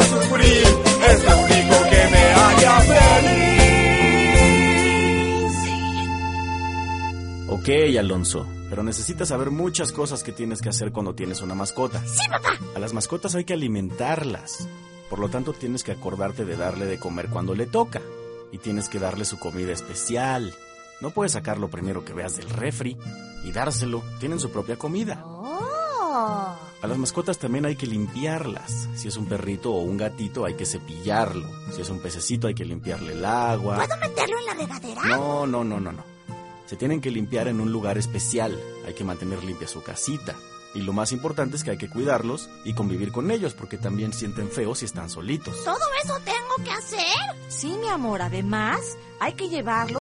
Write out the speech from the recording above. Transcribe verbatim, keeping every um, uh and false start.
sufrir, es lo único que me haría feliz. Ok, Alonso, pero necesitas saber muchas cosas que tienes que hacer cuando tienes una mascota. ¡Sí, papá! A las mascotas hay que alimentarlas. Por lo tanto, tienes que acordarte de darle de comer cuando le toca. Y tienes que darle su comida especial. No puedes sacar lo primero que veas del refri y dárselo. Tienen su propia comida. ¡Oh! A las mascotas también hay que limpiarlas. Si es un perrito o un gatito, hay que cepillarlo. Si es un pececito, hay que limpiarle el agua. ¿Puedo meterlo en la regadera? No, no, no, no, no. Se tienen que limpiar en un lugar especial. Hay que mantener limpia su casita. Y lo más importante es que hay que cuidarlos y convivir con ellos, porque también sienten feo si están solitos. ¿Todo eso tengo que hacer? Sí, mi amor, además hay que llevarlo